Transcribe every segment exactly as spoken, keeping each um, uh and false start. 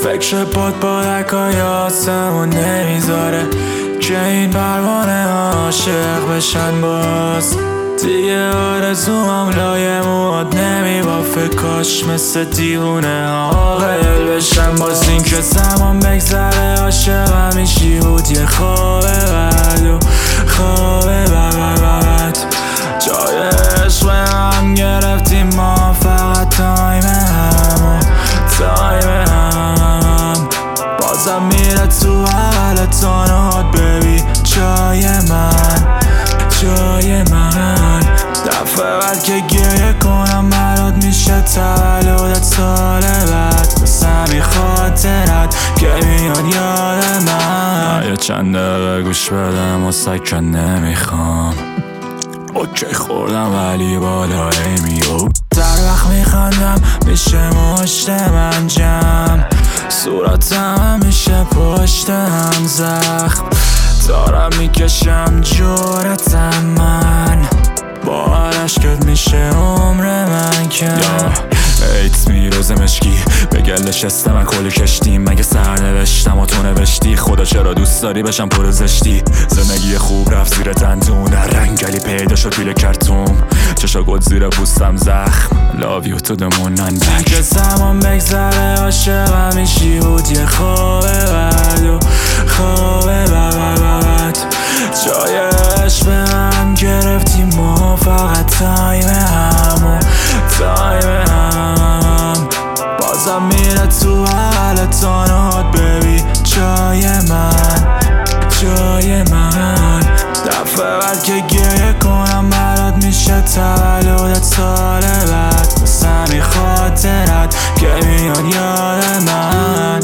فکر باد بادکای آسمون نمیذاره که این پروانه عاشق بشن باز. دیگه آرزوام لای مواد نمیبافه، کاش مثل دیوونه عاقل بشن باز. این که زمان بگذره عاشقم میشی بود یه خواب بد و خواب بد. جای عشق هم گرفتیم ما، فقط تایم هم و تایم هم بازم میره تو حال تانات ببین جای من جای من. دفعه بعد که گریه کنم برات میشه تولدت سال بعد، بس همین خاطرت که میاد یاد من. یا چند دقیقه گوش بدم مسکن نمیخوام، اوکی خوردم ولی بالای میو. در وقت میخندم میشه مشت من جمع، صورتم میشه پشت هم زخم، دارم میکشم جورتم من، با هر عشقت میشه عمر من کم. ایت میروز مشکی به گلش است من کلی کشتیم، مگه سر نوشتم و تو نوشتی؟ خدا چرا دوست داری بشم پر زشتی؟ زندگی خوب رفت زیر دندون، رنگلی پیدا شد توی کرتوم، چشا گل زیر پوستم زخم. Love you to the moon and back. که زمان بگذره عاشقم میشی بود یه خواب بد و خواب بد. جای عشق هم گرفتیم ما، فقط تایم هم و تایم هم بازم میره تو حال تانات ببین جای من جای من. دفعه بعد که گریه کنم برات میشه تولدت سال بعد، بس همین خاطرت که میاد یاد من.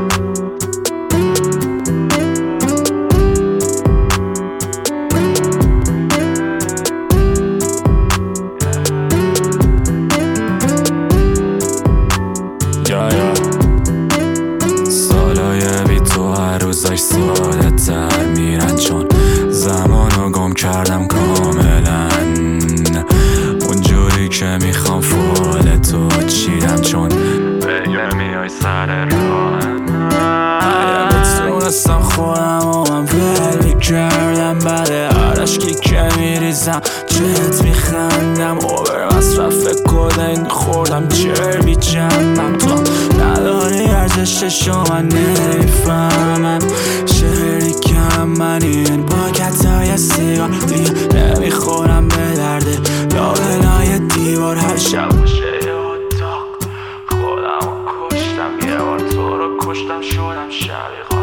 سالای بی تو هر روزش ساده تر میرن، چون زمانو گم کردم کاملا. اونجوری که میخوام فال تو چیدم، چون بگه میای سر راهم. اگه بتونستم خودم و من ول میکردم، بده هر عشقی که میریزم جت میخندم. اوبر مصرف کدین خوردم چربی جمعم، تو نداری ارزششو من نمیفهمم. شهری کم منی با کتای سیگار دیگه نمیخورم به درده، لابلای دیوار هر شب باشه یه اتاق. خودم رو کشتم یه بار، تو رو کشتم شدم شبیه